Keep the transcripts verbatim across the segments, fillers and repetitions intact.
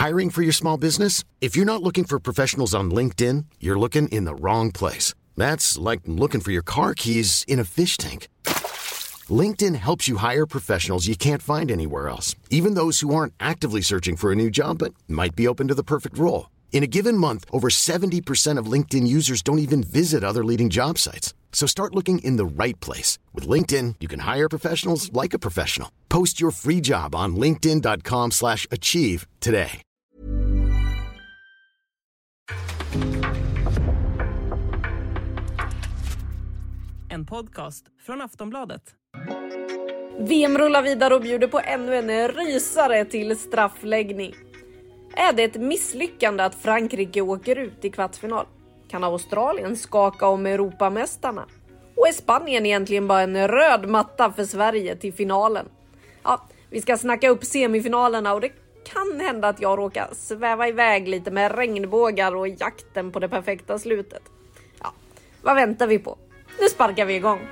Hiring for your small business? If you're not looking for professionals on LinkedIn, you're looking in the wrong place. That's like looking for your car keys in a fish tank. LinkedIn helps you hire professionals you can't find anywhere else, even those who aren't actively searching for a new job but might be open to the perfect role. In a given month, over seventy percent of LinkedIn users don't even visit other leading job sites. So start looking in the right place. With LinkedIn, you can hire professionals like a professional. Post your free job on linkedin dot com slash achieve today. En podcast från Aftonbladet. V M rullar vidare och bjuder på ännu en rysare till straffläggning. Är det ett misslyckande att Frankrike åker ut i kvartsfinal? Kan Australien skaka om Europamästarna? Och är Spanien egentligen bara en röd matta för Sverige till finalen? Ja, vi ska snacka upp semifinalerna och det kan hända att jag råkar sväva iväg lite med regnbågar och jakten på det perfekta slutet. Ja, vad väntar vi på? Nu sparkar vi igång.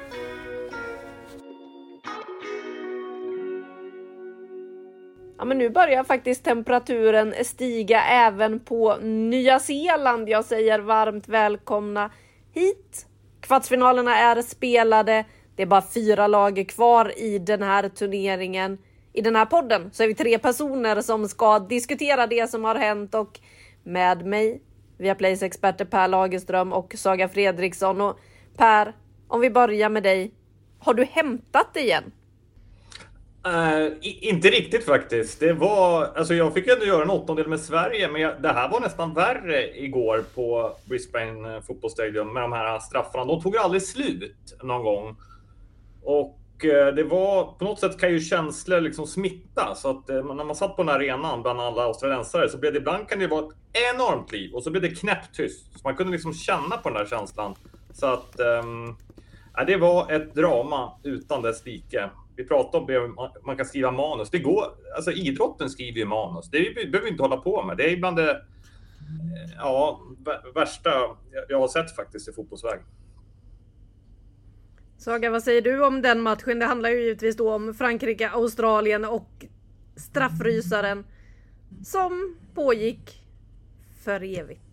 Ja, men nu börjar faktiskt temperaturen stiga även på Nya Zeeland. Jag säger varmt välkomna hit. Kvartsfinalerna är spelade. Det är bara fyra lag kvar i den här turneringen. I den här podden så är vi tre personer som ska diskutera det som har hänt. Och med mig, Viaplays experter Per Lagerström och Saga Fredriksson. Och Per, om vi börjar med dig. Har du hämtat det igen? Uh, inte riktigt faktiskt. Det var, alltså jag fick ändå göra en åttondel med Sverige, men jag, det här var nästan värre igår på Brisbane fotbollsstadion med de här straffarna. De tog aldrig slut någon gång. Och uh, det var, på något sätt kan ju känslor liksom smitta. Så att uh, när man satt på den här arenan bland alla australiensare så blev det ibland kan det vara ett enormt liv. Och så blev det knäpptyst. Så man kunde liksom känna på den där känslan. Så att um, ja, det var ett drama utan dess like. Vi pratar om det, man kan skriva manus. Det går, alltså idrotten skriver ju manus. Det behöver vi inte hålla på med. Det är bland det ja, värsta jag har sett faktiskt i fotbollsväg. Saga, vad säger du om den matchen? Det handlar ju givetvis då om Frankrike, Australien och straffrysaren som pågick för evigt.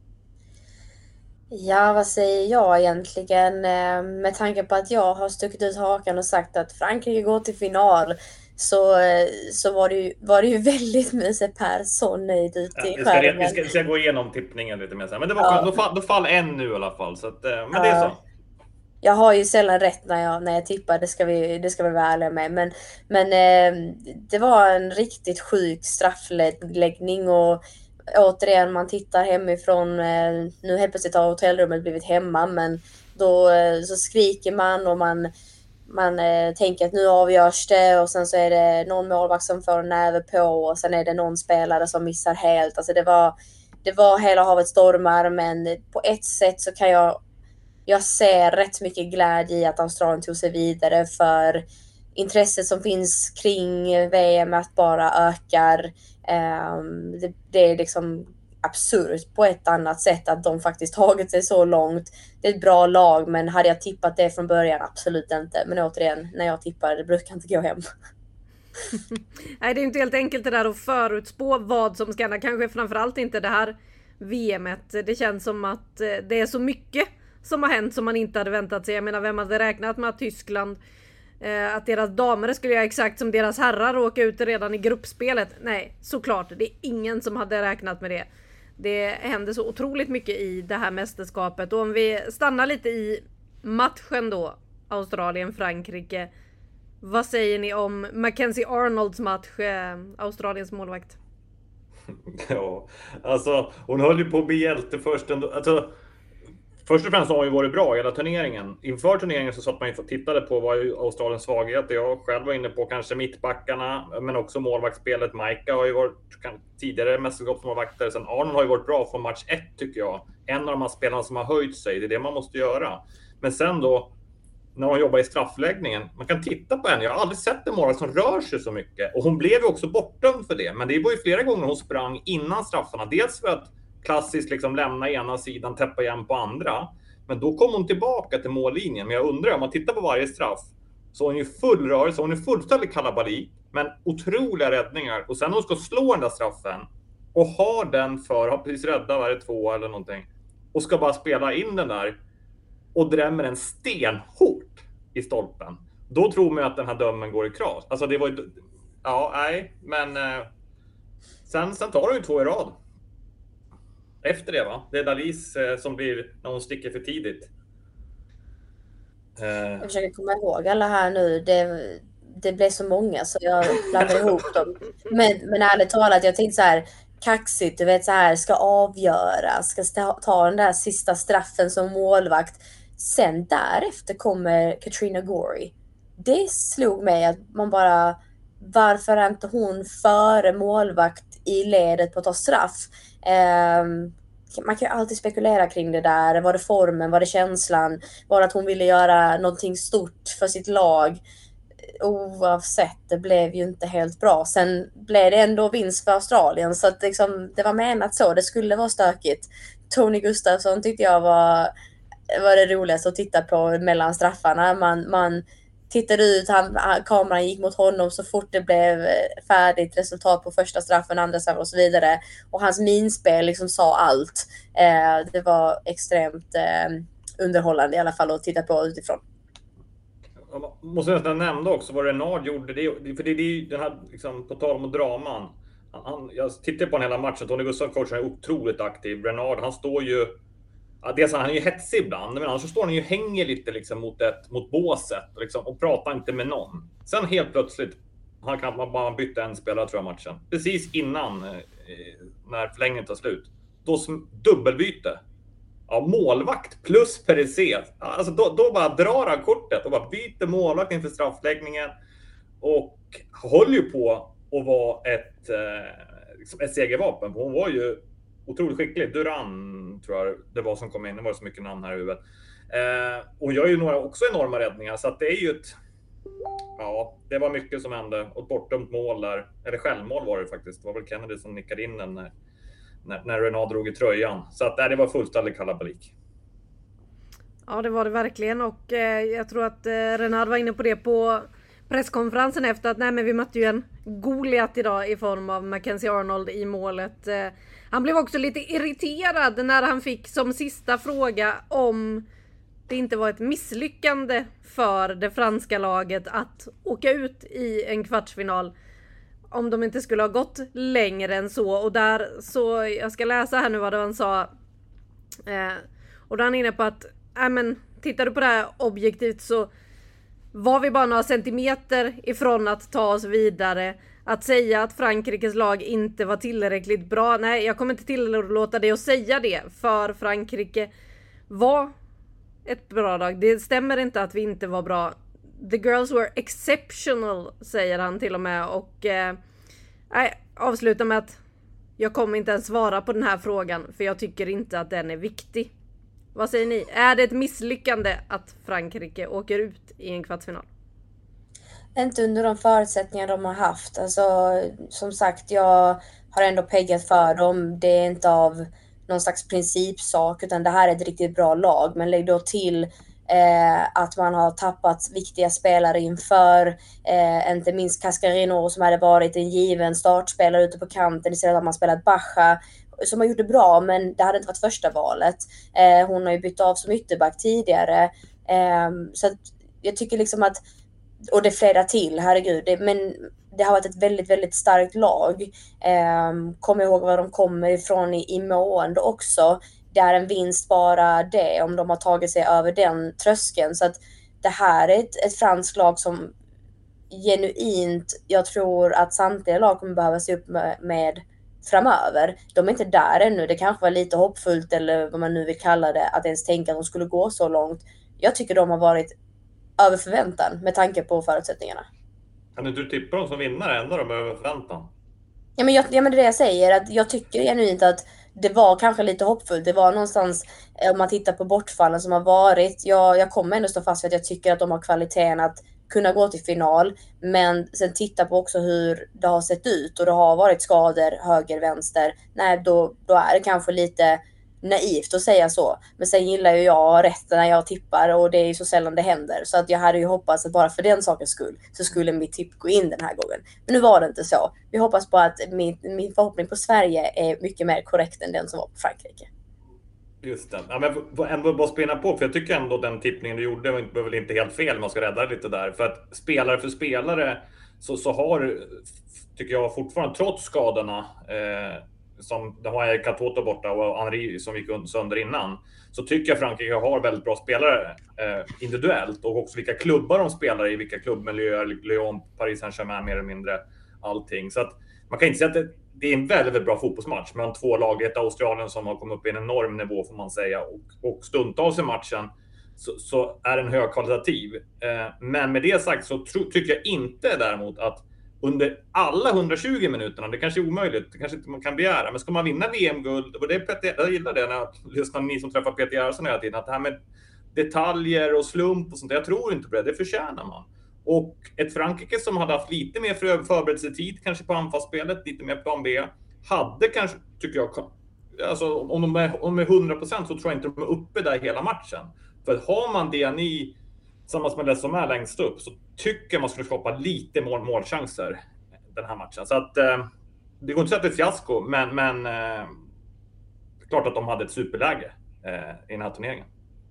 Ja, vad säger jag egentligen? Med tanke på att jag har stuckit ut hakan och sagt att Frankrike går till final så, så var, det ju, var det ju väldigt mysigt. Per så nöjd ut i ja, skärmen. Vi ska, vi ska gå igenom tippningen lite mer sen. Men det var, ja. då, fall, då fall en nu i alla fall. Så att, men ja. det är så. Jag har ju sällan rätt när jag, när jag tippar, det ska vi, det ska vi vara ärliga med. Men, men eh, det var en riktigt sjuk straffläggning och återigen, man tittar hemifrån, nu helt plötsligt har hotellrummet blivit hemma, men då så skriker man och man, man tänker att nu avgörs det och sen så är det någon målvakt som får en näve på och sen är det någon spelare som missar helt. Alltså det var, det var hela havet stormar, men på ett sätt så kan jag, jag ser rätt mycket glädje i att Australien tog sig vidare, för intresset som finns kring V M att bara ökar. Um, det, det är liksom absurt på ett annat sätt att de faktiskt tagit sig så långt. Det är ett bra lag, men hade jag tippat det från början? Absolut inte. Men återigen, när jag tippar, det brukar inte gå hem. Nej, det är inte helt enkelt det där att förutspå vad som ska hända. Kanske framförallt inte det här V M:et. Det känns som att det är så mycket som har hänt som man inte hade väntat sig. Jag menar, vem hade räknat med att Tyskland, eh, att deras damer skulle göra exakt som deras herrar och åka ut redan i gruppspelet? Nej, såklart. Det är ingen som hade räknat med det. Det hände så otroligt mycket i det här mästerskapet. Och om vi stannar lite i matchen då, Australien-Frankrike. Vad säger ni om Mackenzie Arnolds match, eh, Australiens målvakt? Ja, alltså hon höll ju på att bli hjälte först ändå. Alltså, först och främst har hon ju varit bra hela turneringen. Inför turneringen så satt man ju och tittade på vad Australiens svaghet. Jag själv var inne på kanske mittbackarna, men också målvaktsspelet. Maika har ju varit tidigare mästerskapsmålvaktare. Sen Arnold har ju varit bra från match ett, tycker jag. En av de här spelarna som har höjt sig, det är det man måste göra. Men sen då, när hon jobbar i straffläggningen, man kan titta på henne. Jag har aldrig sett en målvakt som rör sig så mycket. Och hon blev ju också bortdömd för det. Men det var ju flera gånger hon sprang innan straffarna. Dels för att klassiskt liksom lämna ena sidan, täppa igen på andra. Men då kom hon tillbaka till mållinjen. Men jag undrar, om man tittar på varje straff så hon är ju full rörelse, hon är fullständigt kalabalik, men otroliga räddningar. Och sen när hon ska slå den där straffen, och har den för, har precis räddat varje två eller någonting och ska bara spela in den där och drämmer en stenhårt i stolpen. Då tror man att den här dömen går i kras. Alltså det var ju, ja, nej, men eh, sen, sen tar de ju två i rad. Efter det va? Det är Dalis eh, som blir när hon sticker för tidigt. Eh. Jag försöker komma ihåg alla här nu. Det, det blev så många så jag blandar ihop dem. Men, men ärligt talat, jag tänkte så här kaxigt, du vet så här, ska avgöra, ska ta, ta den där sista straffen som målvakt. Sen därefter kommer Katrina Gorey. Det slog mig att man bara, varför är inte hon före målvakt i ledet på att ta straff? Um, man kan ju alltid spekulera kring det där. Var det formen? Var det känslan? Var det att hon ville göra någonting stort för sitt lag? Oavsett, det blev ju inte helt bra. Sen blev det ändå vinst för Australien. Så att liksom, det var menat så. Det skulle vara stökigt. Tony Gustafsson tyckte jag var, var det roligaste att titta på mellan straffarna. Man, man tittade ut, han, kameran gick mot honom så fort det blev färdigt resultat på första straffen, andra straffen och så vidare. Och hans minspel liksom sa allt. Eh, det var extremt eh, underhållande i alla fall att titta på utifrån. Jag måste nästan nämna också vad Renard gjorde. Det, för det, det är ju den här, liksom, på tal om draman. Han, han, jag tittar på den hela matchen. Tony Gustafsson, coachen, är otroligt aktiv. Renard, han står ju... Ja, dels han är ju hetsig ibland, men annars så står han ju hänger lite liksom mot, ett, mot båset liksom, och pratar inte med någon. Sen helt plötsligt, han kan bara byta en spelare tror jag matchen. Precis innan, eh, när förlängningen tar slut. Då dubbelbyte. Ja, målvakt plus Pericet. Alltså då, då bara drar han kortet och bara byter målvakt inför straffläggningen. Och håller ju på att vara ett, eh, liksom ett segervapen. Hon var ju otroligt skicklig. Duran tror jag det var som kom in. Det var så mycket namn här i huvudet. Eh, och jag är ju några också enorma räddningar. Så att det är ju ett... Ja, det var mycket som hände. Och ett bortdömt mål där. Eller självmål var det faktiskt. Det var väl Kennedy som nickade in den när, när, när Renard drog i tröjan. Så att nej, det var fullständigt kalabalik. Ja, det var det verkligen. Och eh, jag tror att eh, Renard var inne på det på presskonferensen efter att nej, men vi mötte ju en Goliat idag i form av Mackenzie Arnold i målet. Eh, han blev också lite irriterad när han fick som sista fråga om det inte var ett misslyckande för det franska laget att åka ut i en kvartsfinal om de inte skulle ha gått längre än så. Och där så, jag ska läsa här nu vad han sa. Eh, och då är han inne på att äh, men, tittar du på det här objektivt så var vi bara några centimeter ifrån att ta oss vidare. Att säga att Frankrikes lag inte var tillräckligt bra. Nej, jag kommer inte tillåta dig att säga det. För Frankrike var ett bra lag. Det stämmer inte att vi inte var bra. The girls were exceptional, säger han till och med. Och eh, avslutar med att jag kommer inte ens svara på den här frågan. För jag tycker inte att den är viktig. Vad säger ni? Är det ett misslyckande att Frankrike åker ut i en kvartsfinal? Inte under de förutsättningar de har haft. Alltså, som sagt, jag har ändå peggat för dem. Det är inte av någon slags principsak, utan det här är ett riktigt bra lag. Men lägg då till eh, att man har tappat viktiga spelare inför. Eh, inte minst Cascarino som hade varit en given startspelare ute på kanten istället att man spelat Bacha. Som har gjort det bra, men det hade inte varit första valet. Eh, hon har ju bytt av som ytterback tidigare. Eh, så att jag tycker liksom att, och det är flera till, herregud. Det, men det har varit ett väldigt, väldigt starkt lag. Eh, kom ihåg var de kommer ifrån i, i mående också. Det är en vinst bara det, om de har tagit sig över den tröskeln. Så att det här är ett, ett franskt lag som genuint, jag tror att samtliga lag kommer behöva se upp med, med framöver. De är inte där ännu. Det kanske var lite hoppfullt, eller vad man nu vill kalla det, att ens tänka att de skulle gå så långt. Jag tycker de har varit över förväntan med tanke på förutsättningarna. Kan du inte tippa dem som vinnare ändå de över förväntan? Ja, men, jag, ja, men det är det jag säger. Att jag tycker genuint att det var kanske lite hoppfullt. Det var någonstans, om man tittar på bortfallen som har varit. Jag, jag kommer ändå stå fast vid att jag tycker att de har kvaliteten att kunna gå till final. Men sen titta på också hur det har sett ut. Och det har varit skador, höger, vänster. Nej, då, då är det kanske lite naivt att säga så. Men sen gillar ju jag rätt när jag tippar och det är ju så sällan det händer. Så att jag hade ju hoppats att bara för den sakens skull så skulle mitt tipp gå in den här gången. Men nu var det inte så. Vi hoppas på att min, min förhoppning på Sverige är mycket mer korrekt än den som var på Frankrike. Just det. Ja, men ändå bara spinna på, för jag tycker ändå den tippningen du gjorde var väl inte helt fel. Man ska rädda det lite där. För att spelare för spelare så, så har, tycker jag fortfarande, trots skadorna, eh, som de har Eric Katoto borta och Henry som gick sönder innan, så tycker jag Frankrike har väldigt bra spelare eh, individuellt, och också vilka klubbar de spelar i, vilka klubbmiljöer, Lyon, Paris Saint-Germain, mer eller mindre allting. Så att man kan inte säga att det, det är en väldigt, väldigt bra fotbollsmatch mellan två lag. Ett Australien som har kommit upp i en enorm nivå, får man säga, och, och stundtals i matchen så, så är den högkvalitativ. Eh, men med det sagt så tro, tycker jag inte däremot att under alla hundratjugo minuterna, det kanske är omöjligt, det kanske inte man kan begära, men ska man vinna V M-guld, och det Peter, jag gillar det när jag lyssnar, ni som träffar Peter Gerhardsson hela tiden, att det här med detaljer och slump och sånt, jag tror inte på det, det förtjänar man. Och ett Frankrike som hade haft lite mer för förberedelsetid, kanske på anfallsspelet, lite mer plan B, hade kanske, tycker jag, alltså om de är, om de är hundra procent så tror jag inte de är uppe där hela matchen. För att har man D N I tillsammans med det som är längst upp, så tycker jag man skulle skapa lite mål, målchanser den här matchen. Så att eh, det går inte att säga att det är ett fiasko, men, men eh, klart att de hade ett superläge eh, i den här turneringen.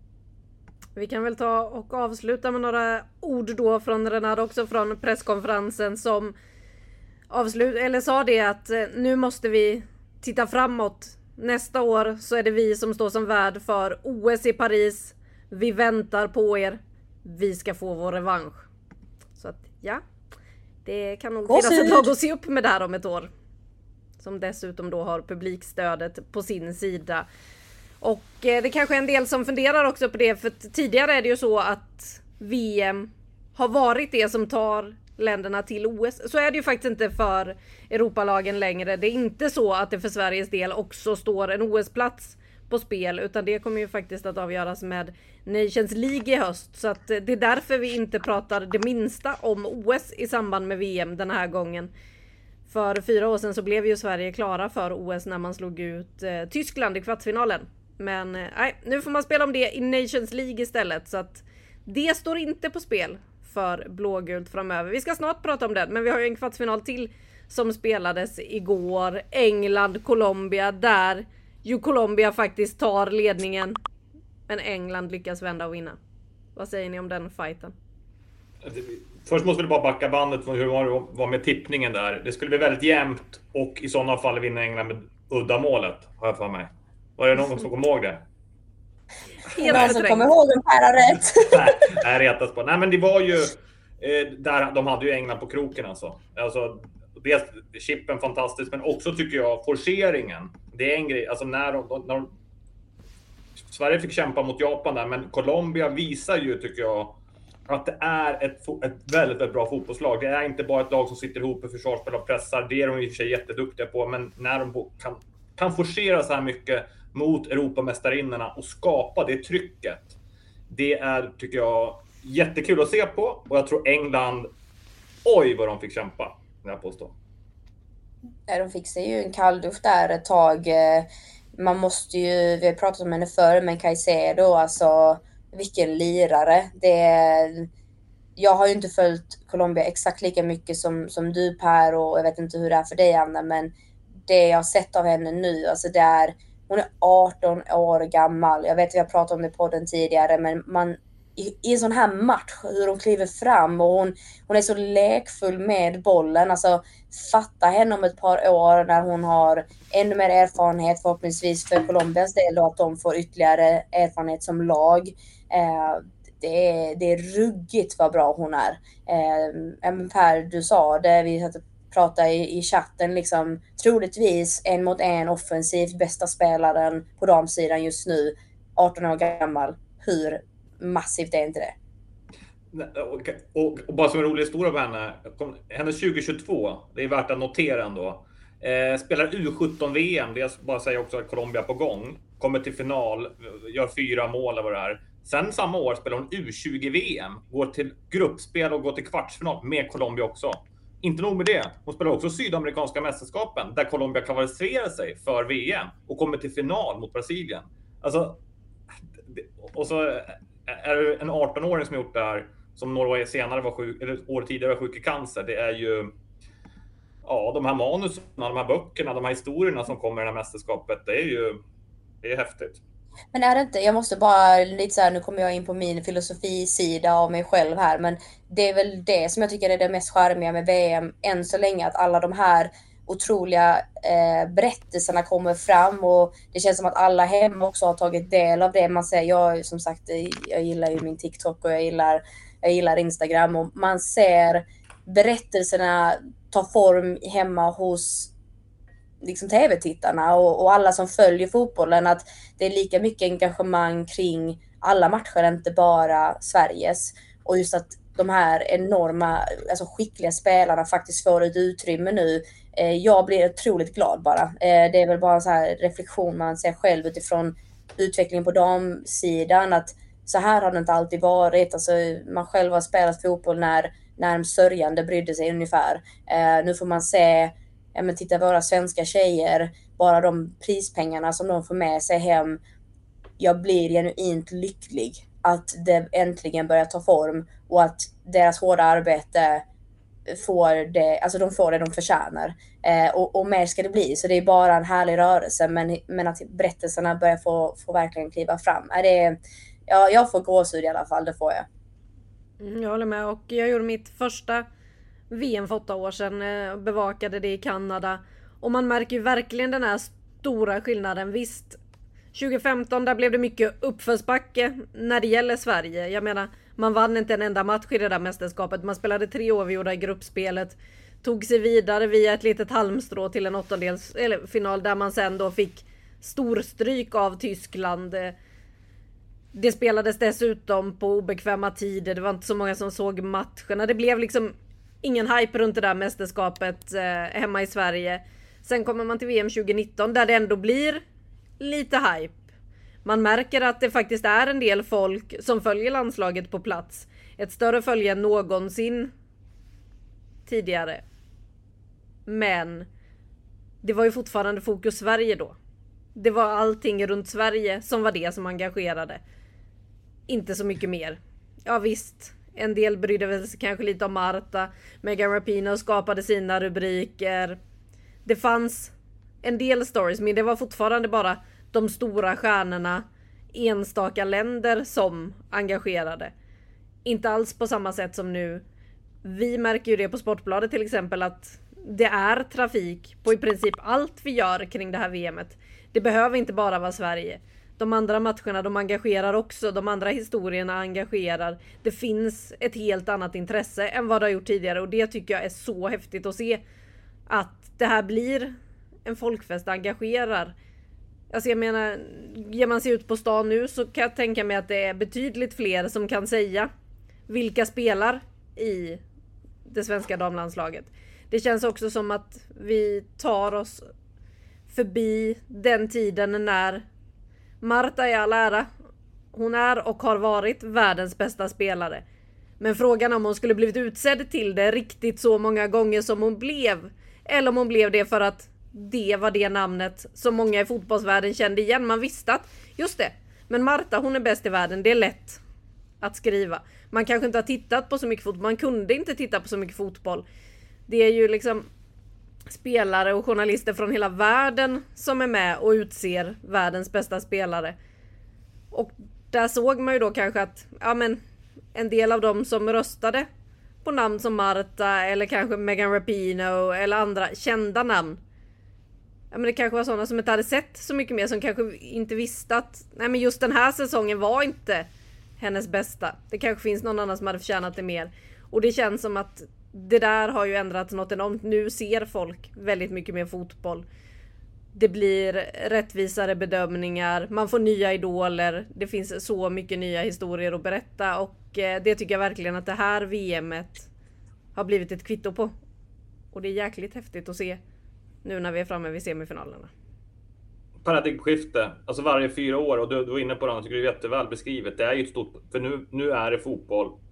Vi kan väl ta och avsluta med några ord då från Renard, också från presskonferensen, som avslut eller sa det att eh, nu måste vi titta framåt. Nästa år så är det vi som står som värd för O S i Paris. Vi väntar på er. Vi ska få vår revansch. Så att ja, det kan nog finnas ett lag att se upp med där om ett år. Som dessutom då har publikstödet på sin sida. Och eh, det kanske är en del som funderar också på det, för tidigare är det ju så att V M har varit det som tar länderna till O S. Så är det ju faktiskt inte för Europalagen längre. Det är inte så att det för Sveriges del också står en O S-plats på spel, utan det kommer ju faktiskt att avgöras med Nations League i höst. Så att det är därför vi inte pratar det minsta om O S i samband med V M den här gången. För fyra år sedan så blev ju Sverige klara för O S när man slog ut eh, Tyskland i kvartsfinalen. Men eh, nej, nu får man spela om det i Nations League istället. Så att det står inte på spel för blågult framöver. Vi ska snart prata om det, men vi har ju en kvartsfinal till som spelades igår. England, Colombia, där ju Colombia faktiskt tar ledningen. Men England lyckas vända och vinna. Vad säger ni om den fighten? Först måste vi bara backa bandet från hur det var med tippningen där. Det skulle bli väldigt jämnt, och i sådana fall vinna England med uddamålet, har jag för mig. Var det någon som kom ihåg det? Helt som kommer ihåg om Per har rätt. Nej, jag retas på. Nej, men det var ju eh, där de hade ju England på kroken alltså. Alltså dels chippen fantastiskt, men också tycker jag forceringen. Det är en grej, alltså när de, när de, Sverige fick kämpa mot Japan där, men Colombia visar ju, tycker jag, att det är ett, ett väldigt, väldigt bra fotbollslag. Det är inte bara ett lag som sitter ihop i försvarsspel och pressar. Det är de i och för sig jätteduktiga på, men när de kan, kan forcera så här mycket mot Europamästarinnorna och skapa det trycket, det är, tycker jag, jättekul att se på. Och jag tror England, oj vad de fick kämpa, när jag påstår. Ja, de fick sig ju en kalldusch där ett tag. Man måste ju, vi har pratat om henne förr, men Caicedo, alltså vilken lirare. Det, jag har ju inte följt Colombia exakt lika mycket som, som du Per, och jag vet inte hur det är för dig Anna, men det jag har sett av henne nu, alltså det är, hon är arton år gammal. Jag vet att vi har pratat om det på podden tidigare, men man i, i en sån här match, hur hon kliver fram, och hon, hon är så lekfull med bollen. Alltså fatta henne om ett par år när hon har ännu mer erfarenhet, förhoppningsvis för Colombias del då, att de får ytterligare erfarenhet som lag. Eh, det, är, det är ruggigt vad bra hon är. Eh, Per, du sa det, vi hade prata i, i chatten, liksom, troligtvis en mot en offensivt bästa spelaren på damsidan just nu, arton år gammal. Hur massivt är inte det? Och, och, och bara som en rolig historia på henne, hennes tjugo tjugotvå, det är värt att notera ändå, eh, spelar U sjutton V M, det är bara att säga också att Colombia på gång, kommer till final, gör fyra mål eller vad det är. Sen samma år spelar hon U tjugo V M, går till gruppspel och går till kvartsfinal med Colombia också. inte nog med det. Hon spelar också sydamerikanska mästerskapen där Colombia kvalificerar sig för V M och kommer till final mot Brasilien. Alltså, och så är det en arton-åring som gjort det här, som några år senare var sjuk, eller år tidigare var sjuk i cancer. Det är ju, ja, de här manusen, de här böckerna, de här historierna som kommer i det här mästerskapet, det är ju, det är häftigt. Men är det inte, jag måste bara lite så här, nu kommer jag in på min filosofisida av mig själv här, men det är väl det som jag tycker är det mest charmiga med V M än så länge, att alla de här otroliga eh, berättelserna kommer fram, och det känns som att alla hemma också har tagit del av det. Man säger, jag som sagt, jag gillar ju min TikTok och jag gillar, jag gillar Instagram, och man ser berättelserna ta form hemma hos liksom tv-tittarna och, och alla som följer fotbollen, att det är lika mycket engagemang kring alla matcher, inte bara Sveriges. Och just att de här enorma, alltså skickliga spelarna faktiskt får ett utrymme nu. Eh, jag blir otroligt glad bara. Eh, det är väl bara en så här reflektion man ser själv utifrån utvecklingen på damsidan, att så här har det inte alltid varit. Alltså, man själv har spelat fotboll när, när en sörjande brydde sig ungefär. Eh, nu får man se, ja, men titta våra svenska tjejer, bara de prispengarna som de får med sig hem. Jag blir genuint lycklig att det äntligen börjar ta form och att deras hårda arbete får det, alltså de får det de förtjänar. Eh, och, och mer ska det bli, så det är bara en härlig rörelse, men, men att berättelserna börjar få, få verkligen kliva fram. Är det, ja, jag får gåshud i alla fall, det får jag. Mm, jag håller med, och jag gjorde mitt första V M för åtta år sedan, bevakade det i Kanada, och man märker ju verkligen den här stora skillnaden. Visst, tjugo femton där blev det mycket uppförsbacke när det gäller Sverige. Jag menar, man vann inte en enda match i det där mästerskapet. Man spelade tre oavgjorda i gruppspelet, tog sig vidare via ett litet halmstrå till en åttondels eller final där man sen då fick storstryk av Tyskland. Det spelades dessutom på obekväma tider. Det var inte så många som såg matcherna. Det blev liksom ingen hype runt det där mästerskapet eh, hemma i Sverige. Sen kommer man till V M tjugo nitton där det ändå blir lite hype. Man märker att det faktiskt är en del folk som följer landslaget på plats. Ett större följe än någonsin tidigare. Men det var ju fortfarande fokus Sverige då. Det var allting runt Sverige som var det som engagerade. Inte så mycket mer. Ja visst, en del brydde väl sig kanske lite om Marta. Megan Rapinoe skapade sina rubriker. Det fanns en del stories, men det var fortfarande bara de stora stjärnorna, enstaka länder som engagerade. Inte alls på samma sätt som nu. Vi märker ju det på Sportbladet till exempel, att det är trafik på i princip allt vi gör kring det här V M:et. Det behöver inte bara vara Sverige. De andra matcherna, de engagerar också. De andra historierna engagerar. Det finns ett helt annat intresse än vad det har gjort tidigare, och det tycker jag är så häftigt att se. Att det här blir en folkfest, engagerar. Alltså jag menar, ger man sig ut på stan nu så kan jag tänka mig att det är betydligt fler som kan säga vilka spelar i det svenska damlandslaget. Det känns också som att vi tar oss förbi den tiden när Marta i all ära, hon är och har varit världens bästa spelare. Men frågan om hon skulle blivit utsedd till det riktigt så många gånger som hon blev, eller om hon blev det för att det var det namnet som många i fotbollsvärlden kände igen. Man visste att, just det, men Marta, hon är bäst i världen. Det är lätt att skriva. Man kanske inte har tittat på så mycket fotboll. Man kunde inte titta på så mycket fotboll. Det är ju liksom spelare och journalister från hela världen som är med och utser världens bästa spelare. Och där såg man ju då kanske att, ja men, en del av dem som röstade på namn som Marta eller kanske Megan Rapinoe eller andra kända namn. Ja, men det kanske var sådana som inte hade sett så mycket mer, som kanske inte visste att nej, men just den här säsongen var inte hennes bästa. Det kanske finns någon annan som hade förtjänat det mer. Och det känns som att det där har ju ändrats något enormt. Nu ser folk väldigt mycket mer fotboll. Det blir rättvisare bedömningar. Man får nya idoler. Det finns så mycket nya historier att berätta. Och det tycker jag verkligen att det här V M:et har blivit ett kvitto på. Och det är jäkligt häftigt att se nu när vi är framme vid semifinalerna. Paradigmskifte, alltså varje fyra år, och du, du var inne på det, jag tycker det är jätteväl beskrivet. Det är ju ett stort, för nu, nu är det fotboll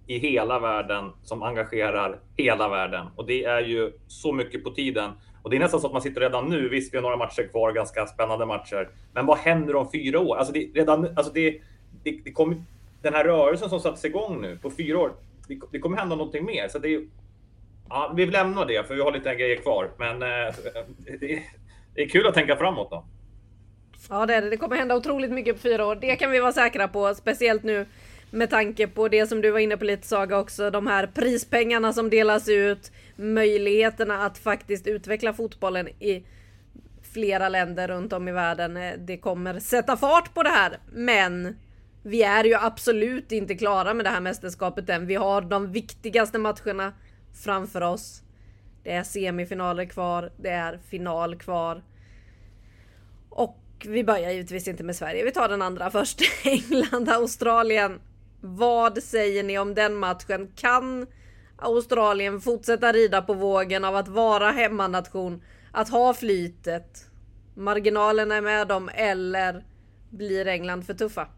i hela världen som engagerar hela världen. Och det är ju så mycket på tiden. Och det är nästan så att man sitter redan nu, visst vi har några matcher kvar, ganska spännande matcher. Men vad händer om fyra år? Alltså, det, redan, alltså det, det, det kommer, den här rörelsen som satts igång nu på fyra år, det, det kommer hända någonting mer. Så det, ja, vi lämnar det för vi har lite grejer kvar. Men eh, det, det är kul att tänka framåt då. Ja, det är det. Det kommer hända otroligt mycket på fyra år. Det kan vi vara säkra på, speciellt nu med tanke på det som du var inne på lite, Saga, också. De här prispengarna som delas ut, möjligheterna att faktiskt utveckla fotbollen i flera länder runt om i världen. Det kommer sätta fart på det här, men vi är ju absolut inte klara med det här mästerskapet än. Vi har de viktigaste matcherna framför oss. Det är semifinaler kvar, det är final kvar. Och vi börjar givetvis inte med Sverige. Vi tar den andra först. England, Australien. Vad säger ni om den matchen? Kan Australien fortsätta rida på vågen av att vara hemmanation? Att ha flytet? Marginalen är med dem, eller blir England för tuffa?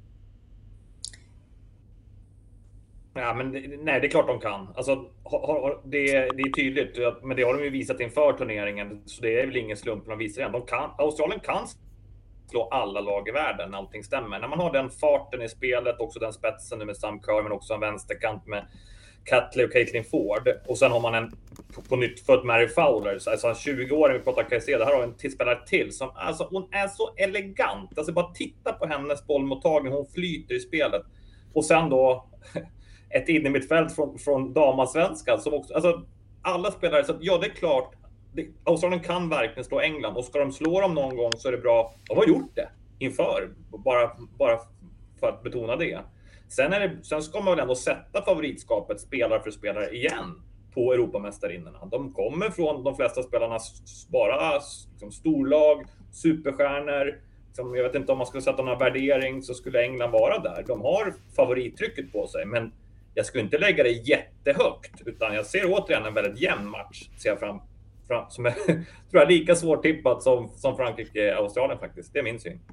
Ja, men nej, det är klart de kan. Alltså, har, har, det, det är tydligt, men det har de ju visat inför turneringen. Så det är väl ingen slump när de visar igen. De kan, Australien kan slå alla lag i världen när allting stämmer. När man har den farten i spelet, också den spetsen med Sam Kerr, men också en vänsterkant med Catley och Caitlin Ford. Och sen har man en på, på nytt född Mary Fowler. Alltså tjugo år, vi pratar Caicedo. Här har en till spelare till som, alltså hon är så elegant. Alltså bara titta på hennes bollmottagning, hon flyter i spelet. Och sen då ett inne mitt fält från, från damasvenskan som också, alltså alla spelare, så att, ja det är klart det, Australien kan verkligen slå England, och ska de slå dem någon gång så är det bra. De har gjort det inför, bara, bara för att betona det. Sen, är det, sen ska man väl ändå sätta favoritskapet spelare för spelare igen på Europamästarinnorna. De kommer från de flesta spelarna bara liksom, storlag, superstjärnor. Liksom, jag vet inte om man skulle sätta någon värdering, så skulle England vara där. De har favorittrycket på sig, men jag skulle inte lägga det jättehögt, utan jag ser återigen en väldigt jämn match. Ser jag fram, fram som är tror jag, lika svårtippat som, som Frankrike-Australien faktiskt. Det är min syn.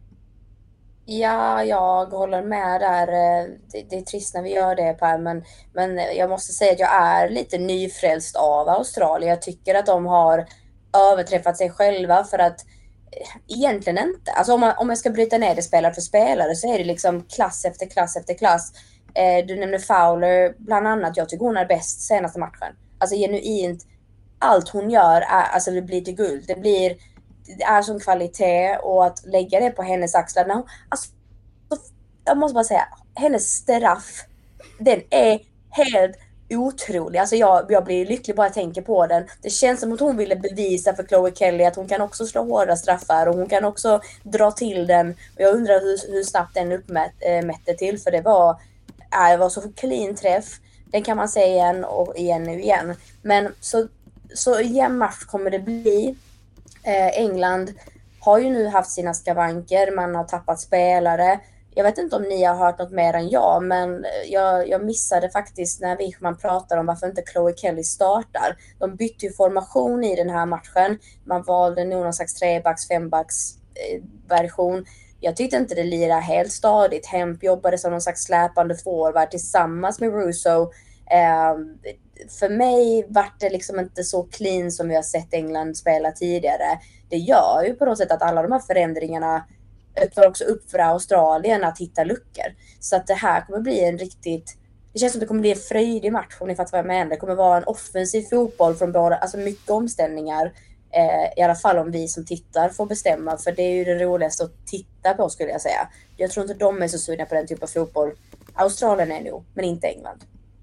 Ja, jag håller med där. Det, det är trist när vi gör det, Per, men, men jag måste säga att jag är lite nyfrälst av Australien. Jag tycker att de har överträffat sig själva, för att egentligen inte. Alltså om, man, om jag ska bryta ner det spelare för spelare, så är det liksom klass efter klass efter klass. Eh, du nämnde Fowler bland annat. Jag tycker hon är bäst senaste matchen. Alltså genuint, allt hon gör är, alltså det blir till guld. Det blir det är som kvalitet, och att lägga det på hennes axlar. Hon, alltså, jag måste bara säga, hennes straff, den är helt otrolig. Alltså jag, jag blir lycklig bara jag tänker på den. Det känns som att hon ville bevisa för Chloe Kelly att hon kan också slå hårda straffar, och hon kan också dra till den. Och jag undrar hur, hur snabbt den uppmätte till, för det var, äh, det var så clean träff. Den kan man säga igen och igen nu igen. Men så, så jämn match kommer det bli. Eh, England har ju nu haft sina skavanker, man har tappat spelare. Jag vet inte om ni har hört något mer än jag, men jag, jag missade faktiskt när Wichmann pratade om varför inte Chloe Kelly startar. De bytte ju formation i den här matchen. Man valde nog någon slags trebacks, fembacks eh, version. Jag tyckte inte det lirade helt stadigt. Hemp jobbade som någon slags släpande forward tillsammans med Russo. Eh, för mig var det liksom inte så clean som vi har sett England spela tidigare. Det gör ju på något sätt att alla de här förändringarna öppnar också upp för Australien att hitta luckor. Så att det här kommer bli en riktigt... Det känns som det kommer bli en fröjdig match, om ni fattar vad jag menar. Det kommer vara en offensiv fotboll från båda, alltså mycket omställningar. Eh, I alla fall om vi som tittar får bestämma. För det är ju det roligaste att titta på, skulle jag säga. Jag tror inte de är så sugna på den typen av fotboll. Australien är nog, men inte England.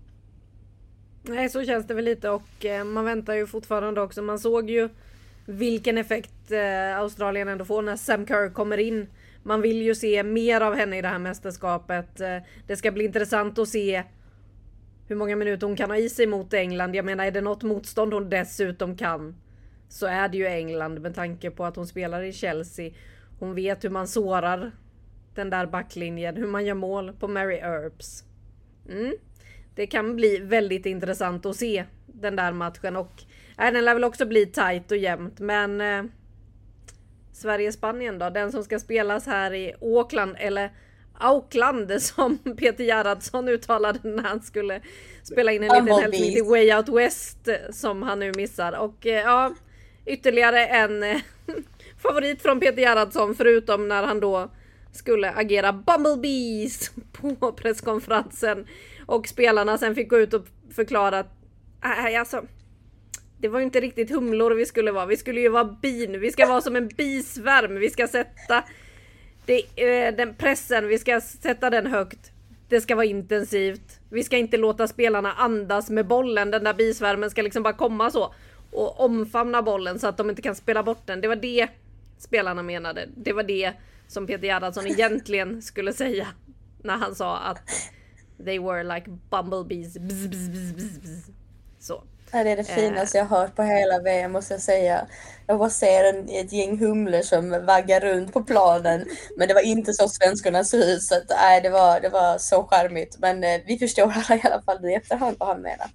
Nej, så känns det väl lite, och eh, man väntar ju fortfarande också. Man såg ju vilken effekt eh, Australien ändå får när Sam Kerr kommer in. Man vill ju se mer av henne i det här mästerskapet. Eh, det ska bli intressant att se hur många minuter hon kan ha i sig mot England. Jag menar, är det något motstånd hon dessutom kan, så är det ju England, med tanke på att hon spelar i Chelsea. Hon vet hur man sårar den där backlinjen, hur man gör mål på Mary Earps. Mm. Det kan bli väldigt intressant att se den där matchen, och äh, den lär väl också bli tajt och jämnt. Men eh, Sverige-Spanien då, den som ska spelas här i Auckland, eller Auckland som Peter Gerhardsson uttalade när han skulle spela in en liten hälsning till Way Out West som han nu missar. Och ja, ytterligare en favorit från Peter Gerhardsson, förutom när han då skulle agera Bumblebees på presskonferensen och spelarna sen fick gå ut och förklara att äh, alltså, det var ju inte riktigt humlor vi skulle vara. Vi skulle ju vara bin. Vi ska vara som en bisvärm. Vi ska sätta det, eh, den pressen. Vi ska sätta den högt. Det ska vara intensivt. Vi ska inte låta spelarna andas med bollen. Den där bisvärmen ska liksom bara komma så och omfamna bollen så att de inte kan spela bort den. Det var det spelarna menade. Det var det som Peter Gerhardsson egentligen skulle säga när han sa att they were like bumblebees. Bzz, bzz, bzz, bzz, bzz. Så. Ja, det är det finaste jag har hört på hela V M, måste jag säga. Jag bara ser en, ett gäng humlor som vaggar runt på planen. Men det var inte så svenskarna ser ut. Så att, nej, det, var, det var så charmigt. Men eh, vi förstår alla i alla fall i efterhand vad han menar.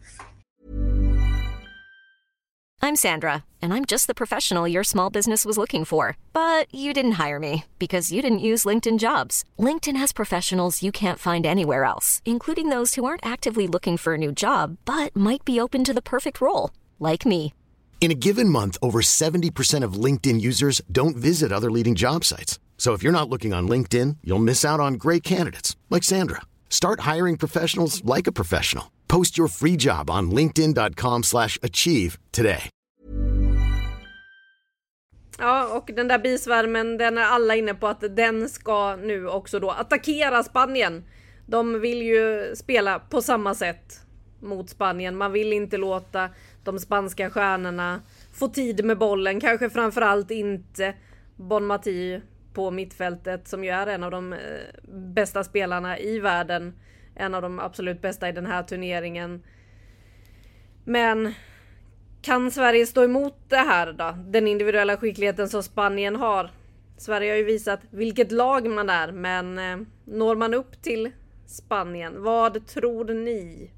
I'm Sandra, and I'm just the professional your small business was looking for. But you didn't hire me because you didn't use LinkedIn Jobs. LinkedIn has professionals you can't find anywhere else, including those who aren't actively looking for a new job, but might be open to the perfect role, like me. In a given month, over seventy percent of LinkedIn users don't visit other leading job sites. So if you're not looking on LinkedIn, you'll miss out on great candidates like Sandra. Start hiring professionals like a professional. Post your free job on linkedin dot com slash achieve today. Ja, och den där bisvärmen, den är alla inne på att den ska nu också då attackera Spanien. De vill ju spela på samma sätt mot Spanien. Man vill inte låta de spanska stjärnorna få tid med bollen. Kanske framförallt inte Bonmati på mittfältet, som ju är en av de bästa spelarna i världen. En av de absolut bästa i den här turneringen. Men kan Sverige stå emot det här då? Den individuella skickligheten som Spanien har. Sverige har ju visat vilket lag man är, men eh, når man upp till Spanien? Vad tror ni?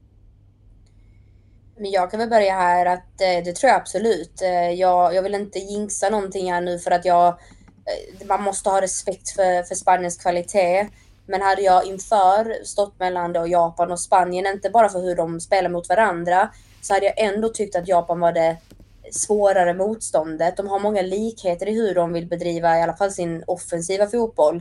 Men jag kan väl börja här att eh, det tror jag absolut. Eh, jag, jag vill inte jinxa någonting här nu för att jag eh, man måste ha respekt för, för Spaniens kvalitet. Men hade jag inför stått mellan då Japan och Spanien, inte bara för hur de spelar mot varandra, så hade jag ändå tyckt att Japan var det svårare motståndet. De har många likheter i hur de vill bedriva i alla fall sin offensiva fotboll.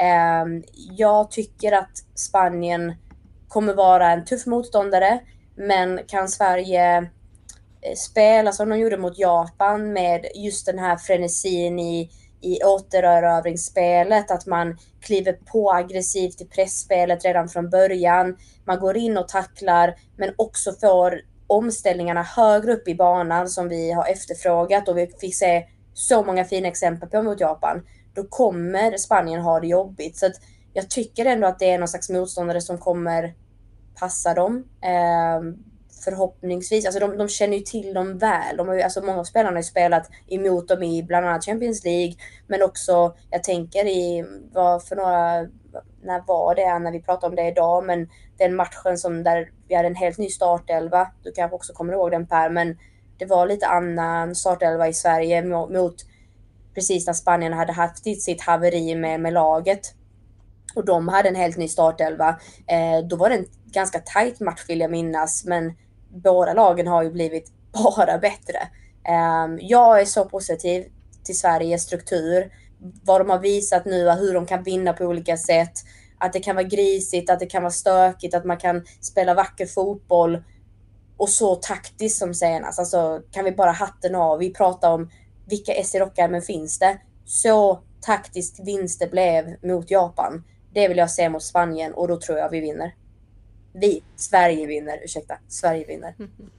Jag tycker att Spanien kommer vara en tuff motståndare, men kan Sverige spela som de gjorde mot Japan med just den här frenesin i i återerövringsspelet, att man kliver på aggressivt i pressspelet redan från början. Man går in och tacklar, men också får omställningarna högre upp i banan som vi har efterfrågat, och vi fick se så många fina exempel på mot Japan. Då kommer Spanien ha det jobbigt. Så att jag tycker ändå att det är någon slags motståndare som kommer passa dem. Eh, förhoppningsvis. Alltså de, de känner ju till dem väl. De har ju, alltså många av spelarna har ju spelat emot dem i bland annat Champions League. Men också, jag tänker i, vad för några, när var det när vi pratade om det idag, men den matchen som där vi hade en helt ny startelva. Du kanske också kommer ihåg den, Per, men det var lite annan startelva i Sverige mot, mot precis när Spanien hade haft sitt haveri med, med laget. Och de hade en helt ny startelva. Eh, då var det en ganska tajt match, vill jag minnas. Men båda lagen har ju blivit bara bättre. Eh, jag är så positiv till Sveriges struktur. Vad de har visat nu, hur de kan vinna på olika sätt. Att det kan vara grisigt, att det kan vara stökigt, att man kan spela vacker fotboll. Och så taktiskt som senast. Alltså kan vi bara hatten av. Vi pratar om vilka S C-rockar, men finns det. Så taktiskt vinst det blev mot Japan. Det vill jag se mot Spanien, och då tror jag vi vinner. Vi, Sverige vinner, ursäkta, Sverige vinner.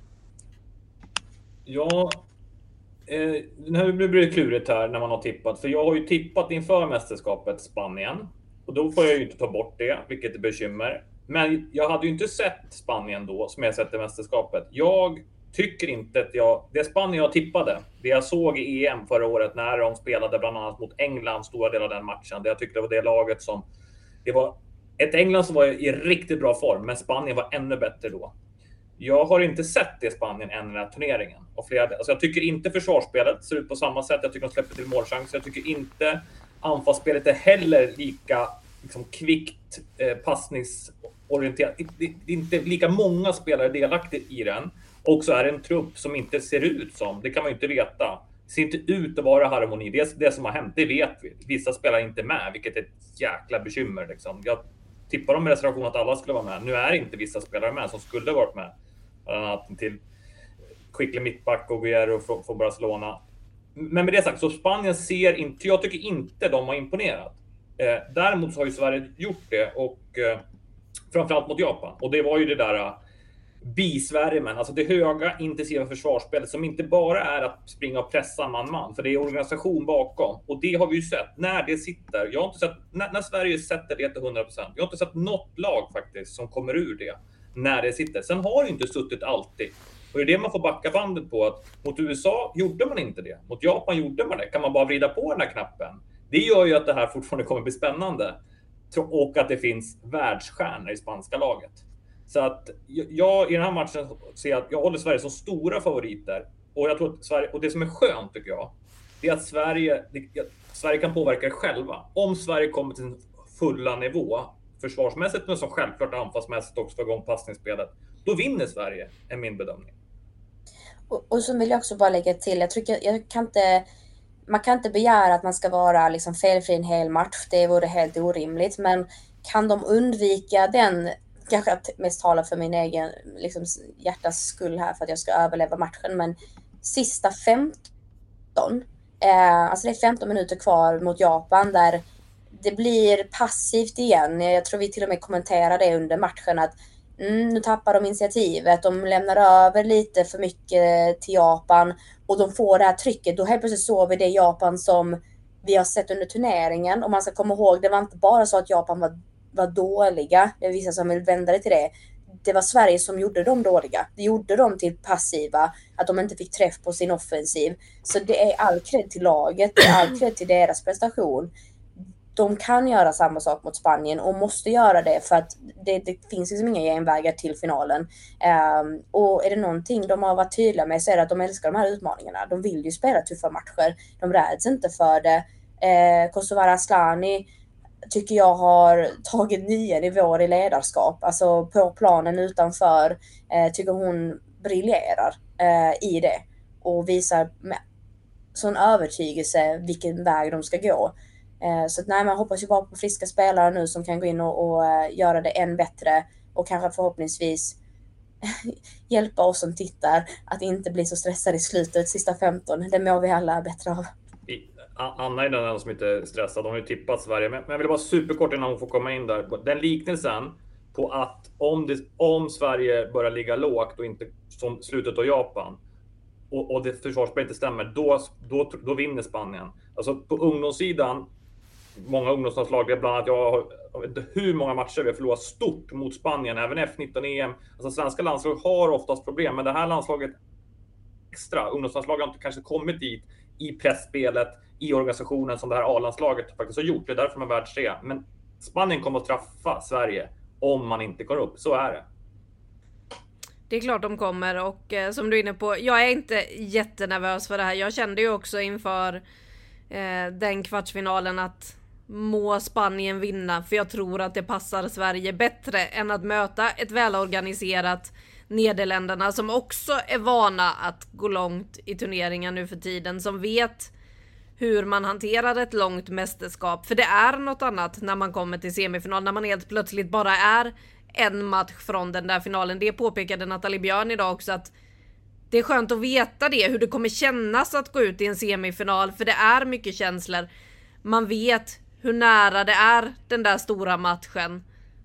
Ja, eh, nu blir det klurigt här när man har tippat. För jag har ju tippat inför mästerskapet Spanien. Och då får jag ju inte ta bort det, vilket är bekymmer. Men jag hade ju inte sett Spanien då, som jag sett i mästerskapet. Jag tycker inte att jag... Det Spanien jag tippade, det jag såg i E M förra året när de spelade bland annat mot England, stora delar av den matchen. Det jag tyckte det var det laget som... Det var ett England som var i riktigt bra form, men Spanien var ännu bättre då. Jag har inte sett det Spanien än i den här turneringen. Och flera, alltså jag tycker inte försvarsspelet ser ut på samma sätt. Jag tycker de släpper till målchanser. Jag tycker inte anfallsspelet är heller lika liksom kvickt eh, passningsorienterat. Det är inte lika många spelare delaktiga i den. Och så är det en trupp som inte ser ut som, det kan man ju inte veta. Det ser inte ut att vara harmoni. Det, det som har hänt, det vet vi. Vissa spelar inte med, vilket är ett jäkla bekymmer. Liksom. Jag tippar om reservation att alla skulle vara med. Nu är inte vissa spelare med som skulle varit med. Bland annat till skicklig mittback och Guerrero från, från Barcelona. Men med det sagt, så Spanien ser inte, jag tycker inte de har imponerat. Eh, däremot så har ju Sverige gjort det, och eh, framförallt mot Japan. Och det var ju det där uh, bisvärmen, alltså det höga intensiva försvarsspelet som inte bara är att springa och pressa man-man, för det är organisation bakom. Och det har vi ju sett, när det sitter. Jag har inte sett, när, när Sverige sätter det till hundra procent. Jag har inte sett något lag faktiskt som kommer ur det när det sitter. Sen har det inte suttit alltid. Och det är det man får backa bandet på, att mot U S A gjorde man inte det. Mot Japan gjorde man det. Kan man bara vrida på den här knappen? Det gör ju att det här fortfarande kommer bli spännande. Och att det finns världsstjärnor i spanska laget. Så att jag i den här matchen ser att jag håller Sverige som stora favoriter. Och jag tror att Sverige, och det som är skönt tycker jag, det är att Sverige, det, Sverige kan påverka det själva. Om Sverige kommer till sin fulla nivå, försvarsmässigt men som självklart anfallsmässigt också för igång passningsspelet, då vinner Sverige, är min bedömning. Och, och så vill jag också bara lägga till, jag tycker jag kan inte, man kan inte begära att man ska vara liksom felfri en hel match, det vore helt orimligt, men kan de undvika den, kanske att mest tala för min egen liksom, hjärtas skull här för att jag ska överleva matchen, men sista femton, eh, alltså det är femton minuter kvar mot Japan där det blir passivt igen. Jag tror vi till och med kommenterade det under matchen att mm, nu tappar de initiativet. De lämnar över lite för mycket till Japan och de får det här trycket. Då helt plötsligt såg vi det Japan som vi har sett under turneringen. Och man ska komma ihåg, det var inte bara så att Japan var, var dåliga. Det är vissa som vill vända det till det. Det var Sverige som gjorde dem dåliga. Det gjorde dem till passiva. Att de inte fick träff på sin offensiv. Så det är all cred till laget. Det är all cred till deras prestation. De kan göra samma sak mot Spanien och måste göra det för att det, det finns liksom inga genvägar till finalen. Um, och är det någonting de har varit tydliga med så är det att de älskar de här utmaningarna. De vill ju spela tuffa matcher. De räds inte för det. Uh, Kosovare Asllani tycker jag har tagit nya nivåer i ledarskap. Alltså på planen utanför uh, tycker hon briljerar uh, i det. Och visar med sån övertygelse vilken väg de ska gå. Så att, nej, man hoppas ju bara på friska spelare nu som kan gå in och, och uh, göra det än bättre och kanske förhoppningsvis hjälpa oss som tittar att inte bli så stressade i slutet, sista femton. Det mår vi alla bättre av. Anna är den enda som inte är stressad. De har ju tippat Sverige. Men jag vill bara superkort innan hon får komma in där. Den liknelsen på att om, det, om Sverige börjar ligga lågt och inte som slutet av Japan och, och det försvarsspelet inte stämmer, då, då, då vinner Spanien. Alltså på ungdomssidan, många ungdomslandslag, det är bland annat jag har, jag vet inte hur många matcher vi har förlorat stort mot Spanien, även F nitton E M. Alltså svenska landslag har oftast problem, men det här landslaget extra, ungdomslandslaget har inte kanske kommit dit i pressspelet, i organisationen som det här A-landslaget faktiskt har gjort. Det är därför man är värd tre. Men Spanien kommer att träffa Sverige om man inte går upp, så är det. Det är klart de kommer och eh, som du är inne på, jag är inte jättenervös för det här. Jag kände ju också inför eh, den kvartsfinalen att må Spanien vinna, för jag tror att det passar Sverige bättre än att möta ett välorganiserat Nederländerna som också är vana att gå långt i turneringar nu för tiden, som vet hur man hanterar ett långt mästerskap. För det är något annat när man kommer till semifinal, när man helt plötsligt bara är en match från den där finalen. Det påpekade Nathalie Björn idag också, att det är skönt att veta det, hur det kommer kännas att gå ut i en semifinal, för det är mycket känslor. Man vet hur nära det är den där stora matchen.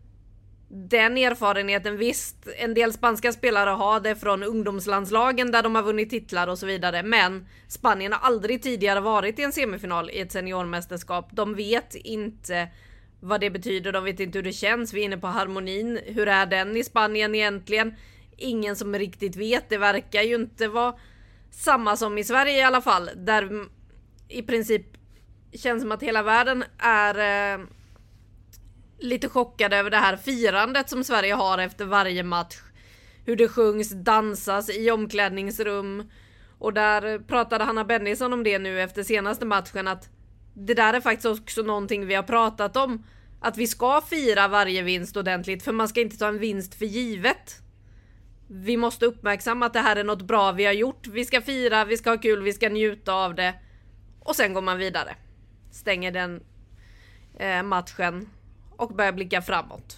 Den erfarenheten, visst, en del spanska spelare har det från ungdomslandslagen där de har vunnit titlar och så vidare, men Spanien har aldrig tidigare varit i en semifinal i ett seniormästerskap. De vet inte vad det betyder, de vet inte hur det känns. Vi är inne på harmonin, hur är den i Spanien egentligen? Ingen som riktigt vet, det verkar ju inte vara samma som i Sverige i alla fall, där i princip känns som att hela världen är eh, lite chockad över det här firandet som Sverige har efter varje match. Hur det sjungs, dansas i omklädningsrum. Och där pratade Hanna Bennison om det nu efter senaste matchen, att det där är faktiskt också någonting vi har pratat om. Att vi ska fira varje vinst ordentligt, för man ska inte ta en vinst för givet. Vi måste uppmärksamma att det här är något bra vi har gjort. Vi ska fira, vi ska ha kul, vi ska njuta av det. Och sen går man vidare. Stänger den eh, matchen och börjar blicka framåt.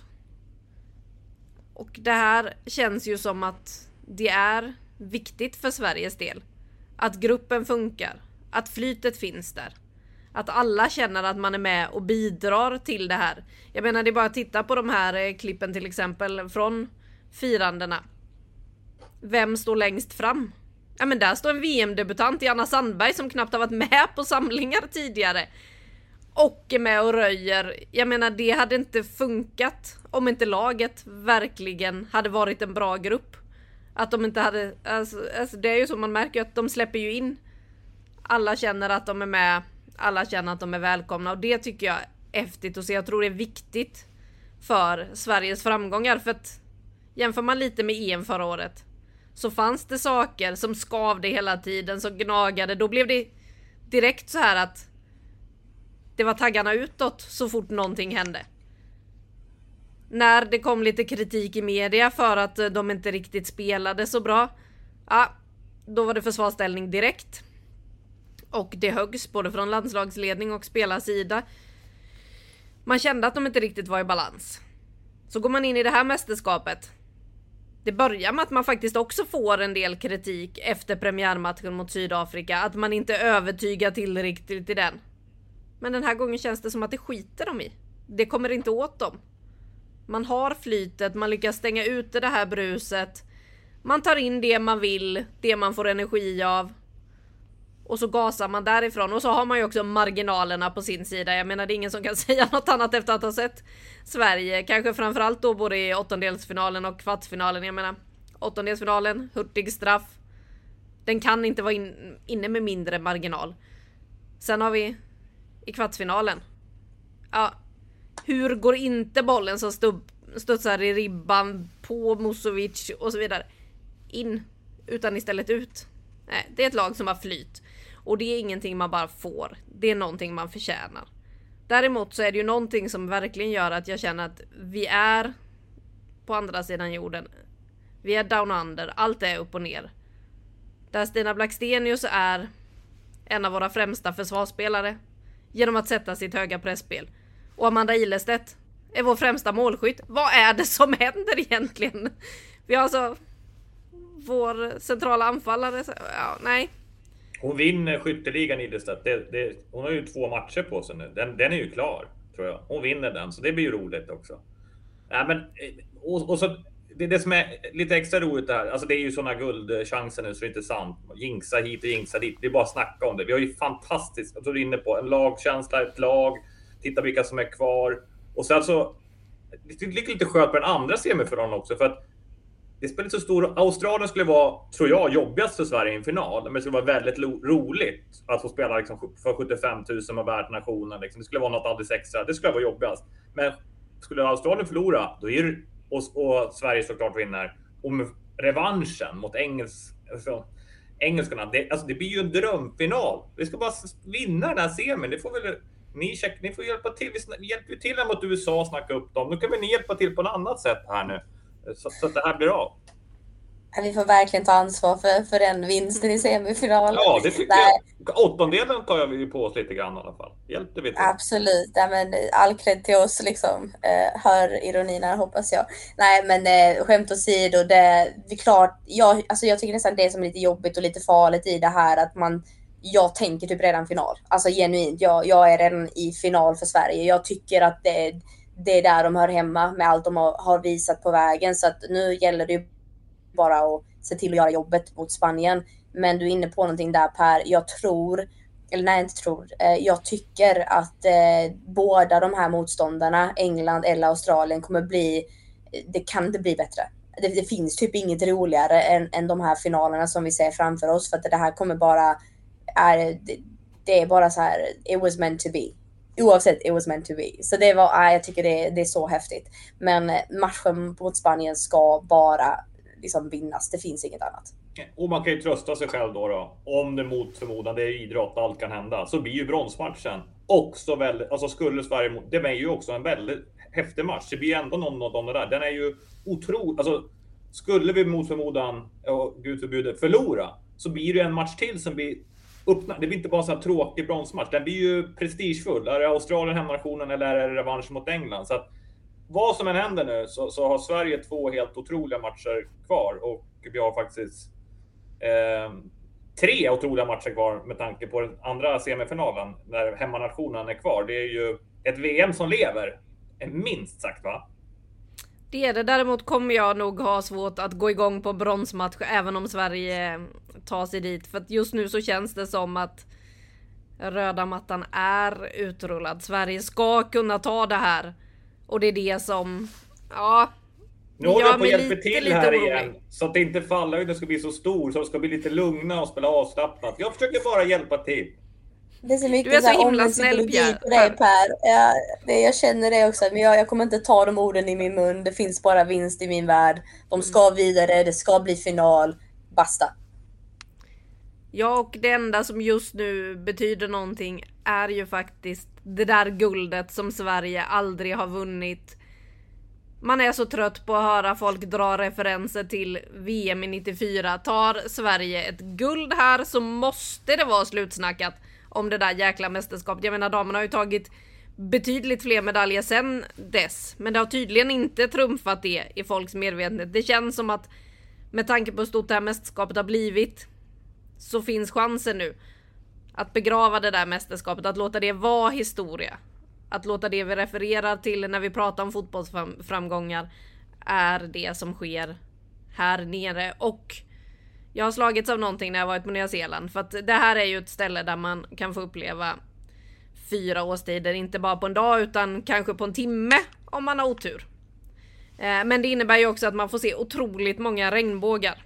Och det här känns ju som att det är viktigt för Sveriges del. Att gruppen funkar. Att flytet finns där. Att alla känner att man är med och bidrar till det här. Jag menar, det är bara att titta på de här eh, klippen till exempel från firandena. Vem står längst fram? Ja, men där står en V M-debutant i Anna Sandberg som knappt har varit med på samlingar tidigare. Och är med och röjer. Jag menar, det hade inte funkat om inte laget verkligen hade varit en bra grupp. Att de inte hade... Alltså, alltså det är ju så, man märker att de släpper ju in. Alla känner att de är med. Alla känner att de är välkomna. Och det tycker jag är häftigt att se. Jag tror det är viktigt för Sveriges framgångar. För att jämför man lite med E M förra året, så fanns det saker som skavde hela tiden, som gnagade. Då blev det direkt så här att det var taggarna utåt så fort någonting hände. När det kom lite kritik i media för att de inte riktigt spelade så bra, ja, då var det försvarsställning direkt. Och det höggs både från landslagsledning och spelarsida. Man kände att de inte riktigt var i balans. Så går man in i det här mästerskapet. Det börjar med att man faktiskt också får en del kritik efter premiärmatchen mot Sydafrika. Att man inte övertygar tillräckligt i den. Men den här gången känns det som att det skiter de i. Det kommer inte åt dem. Man har flytet, man lyckas stänga ute det här bruset. Man tar in det man vill, det man får energi av. Och så gasar man därifrån. Och så har man ju också marginalerna på sin sida. Jag menar, det är ingen som kan säga något annat efter att ha sett Sverige. Kanske framförallt då både i åttondelsfinalen och kvartsfinalen. Jag menar, åttondelsfinalen, hurtig straff. Den kan inte vara in, inne med mindre marginal. Sen har vi i kvartsfinalen. Ja, hur går inte bollen som stubb, studsar i ribban på Musovic och så vidare in, utan istället ut. Nej, det är ett lag som har flyt. Och det är ingenting man bara får. Det är någonting man förtjänar. Däremot så är det ju någonting som verkligen gör att jag känner att vi är på andra sidan jorden. Vi är down under. Allt är upp och ner. Där Stina Blackstenius är en av våra främsta försvarsspelare genom att sätta sitt höga pressspel. Och Amanda Ilestedt är vår främsta målskytt. Vad är det som händer egentligen? Vi har alltså vår centrala anfallare. Ja, nej. Hon vinner skytteligan Ilestedt. Det, det, hon har ju två matcher på sig nu. Den, den är ju klar, tror jag. Hon vinner den, så det blir ju roligt också. Ja, men, och, och så, det är det som är lite extra roligt där. Alltså det är ju såna guldchanser nu så det är inte sant. Jinxa hit och jinxa dit. Det är bara att snacka om det. Vi har ju fantastiskt, jag tror du är inne på, en lagkänsla, ett lag. Titta vilka som är kvar. Och så alltså, det är lite skönt på den andra semifinalen också. För att det spelar så stor. Australien skulle vara, tror jag, jobbigast för Sverige i en final. Men det skulle vara väldigt lo- roligt att få spela liksom för sjuttiofem tusen med världsnationen. Liksom. Det skulle vara något alldeles extra. Det skulle vara jobbigast. Men skulle Australien förlora, då är det, och, och Sverige såklart vinner. Och med revanschen mot engels, alltså, engelskarna. Det, alltså, det blir ju en drömfinal. Vi ska bara vinna den här semin. Det får väl ni, check, ni får hjälpa till. Vi hjälper till mot U S A och snacka upp dem. Nu kan vi ni hjälpa till på något annat sätt här nu. Så, så att det här blir av. Vi får verkligen ta ansvar för, för den vinsten i semifinalen. Ja, det tycker Nej. jag. Åttondelen tar jag ju på oss lite grann i alla fall. Hjälpte vi till. Absolut. Ja, men all cred till oss liksom. Eh, hör ironin här, hoppas jag. Nej, men eh, skämt åsido, det är klart. Jag, alltså, jag tycker nästan det som är lite jobbigt och lite farligt i det här att man jag tänker typ redan final. Alltså genuint. Jag, jag är redan i final för Sverige. Jag tycker att det är det är där de hör hemma med allt de har visat på vägen. Så att nu gäller det ju bara att se till att göra jobbet mot Spanien. Men du är inne på någonting där, Per. Jag tror, eller nej inte tror, jag tycker att eh, båda de här motståndarna, England eller Australien, kommer bli, det kan inte bli bättre. Det, det finns typ inget roligare än, än de här finalerna som vi ser framför oss. För att det här kommer bara, är, det, det är bara så här, it was meant to be. Oavsett, it was meant to be. Så det var, äh, jag tycker det, det är så häftigt. Men matchen mot Spanien ska bara liksom vinnas. Det finns inget annat. Och man kan ju trösta sig själv då, då. Om det mot förmodan, det är idrott, allt kan hända. Så blir ju bronsmatchen också väldigt, alltså skulle Sverige mot, det är ju också en väldigt häftig match. Det blir ändå någon av de där. Den är ju otroligt, alltså skulle vi mot förmodan, och gud förbjude, förlora, så blir det en match till som blir öppna. Det blir inte bara så här tråkig bronsmatch. Den blir ju prestigefull. Är det Australien hemnationen eller är det revansch mot England? Så att vad som än händer nu så, så har Sverige två helt otroliga matcher kvar. Och vi har faktiskt eh, tre otroliga matcher kvar med tanke på den andra semifinalen när hemmanationen är kvar. Det är ju ett V M som lever, minst sagt va? Det är det. Däremot kommer jag nog ha svårt att gå igång på bronsmatch även om Sverige tar sig dit. För att just nu så känns det som att röda mattan är utrullad. Sverige ska kunna ta det här. Och det är det som, ja, nu håller jag på att hjälpa lite, till lite här orolig. igen. Så att det inte faller ut, det ska bli så stor. Så det ska bli lite lugna och spela avslappnat. Jag försöker bara hjälpa till. Det är så mycket Du är så så himla här snäll, psykologi Pierre. på dig, Per. Jag, det, jag känner det också, men jag, jag kommer inte ta de orden i min mun. Det finns bara vinst i min värld. De ska vidare, det ska bli final. Basta. Ja, och det enda som just nu betyder någonting är ju faktiskt det där guldet som Sverige aldrig har vunnit. Man är så trött på att höra folk dra referenser till V M i nittiofyra. Tar Sverige ett guld här så måste det vara slutsnackat om det där jäkla mästerskapet. Jag menar, damerna har ju tagit betydligt fler medaljer sen dess. Men det har tydligen inte trumfat det i folks medvetenhet. Det känns som att med tanke på hur stort det här mästerskapet har blivit så finns chansen nu att begrava det där mästerskapet. Att låta det vara historia. Att låta det vi refererar till när vi pratar om fotbollsframgångar är det som sker här nere. Och jag har slagits av någonting när jag varit på Nya Zeeland. För att det här är ju ett ställe där man kan få uppleva fyra årstider. Inte bara på en dag utan kanske på en timme om man har otur. Men det innebär ju också att man får se otroligt många regnbågar.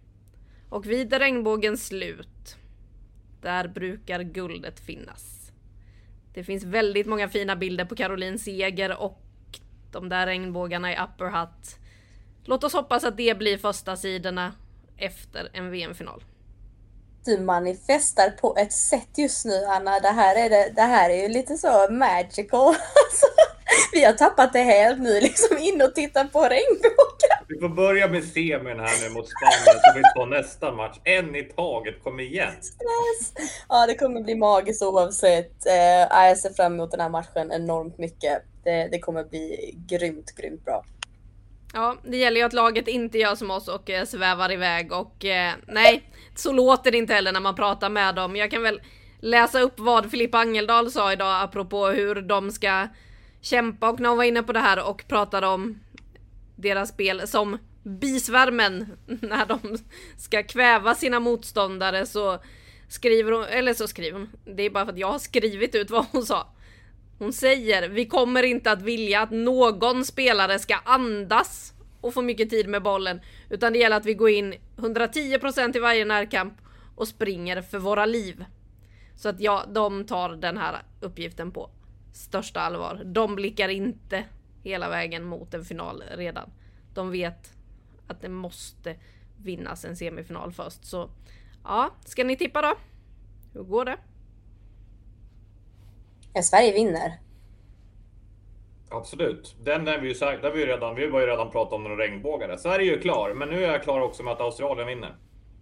Och vid regnbågens slut, där brukar guldet finnas. Det finns väldigt många fina bilder på Caroline Seger och de där regnbågarna i Upper Hutt. Låt oss hoppas att det blir första sidorna efter en V M-final. Du manifestar på ett sätt just nu, Anna. Det här är, det, det här är ju lite så magical. Vi har tappat det helt nu, liksom in och titta på regnbågen. Vi får börja med semin här nu mot Spanien så vi tar nästa match. En i taget, kom igen. Stress. Ja, det kommer bli magiskt oavsett. Eh, jag ser fram emot den här matchen enormt mycket. Det, det kommer bli grymt, grymt bra. Ja, det gäller ju att laget inte gör som oss och eh, svävar iväg. Och eh, nej, så låter det inte heller när man pratar med dem. Jag kan väl läsa upp vad Filippa Angeldal sa idag apropå hur de ska kämpa. Och när hon var inne på det här och pratade om deras spel som bisvärmen när de ska kväva sina motståndare, så skriver hon, eller så skriver hon, det är bara för att jag har skrivit ut vad hon sa. Hon säger, vi kommer inte att vilja att någon spelare ska andas och få mycket tid med bollen, utan det gäller att vi går in hundratio procent i varje närkamp och springer för våra liv. Så att ja, de tar den här uppgiften på största allvar. De blickar inte hela vägen mot en final redan. De vet att det måste vinnas en semifinal först. Så ja, ska ni tippa då? Hur går det? Ja, Sverige vinner. Absolut. Den är vi ju sagt, där vi ju redan, vi var ju redan pratat om några regnbågar. Sverige är ju klar, men nu är jag klar också med att Australien vinner.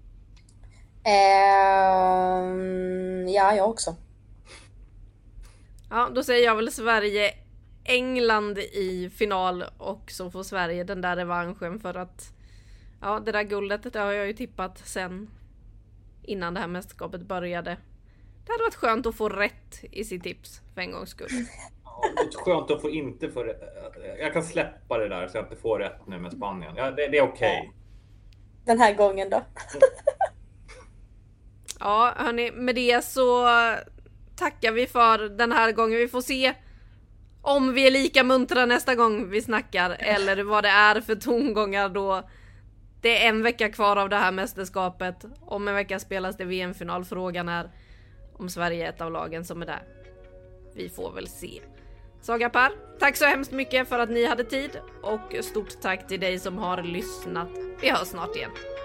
Um, ja, jag också. Ja, då säger jag väl Sverige England i final, och så får Sverige den där revanschen för att ja, det där guldet det har jag ju tippat sen innan det här mästerskapet började. Det hade varit skönt att få rätt i sitt tips för en gångs skull. Ja, det är skönt att få inte för jag kan släppa det där så jag inte får rätt nu med Spanien. Ja, det, det är okej. Okay. Den här gången då. Ja, hörni, med det så tackar vi för den här gången. Vi får se om vi är lika muntra nästa gång vi snackar eller vad det är för tongångar då. Det är en vecka kvar av det här mästerskapet. Om en vecka spelas det V M-final. Frågan är om Sverige är ett av lagen som är där. Vi får väl se. Saga, Per, tack så hemskt mycket för att ni hade tid. Och stort tack till dig som har lyssnat. Vi hörs snart igen.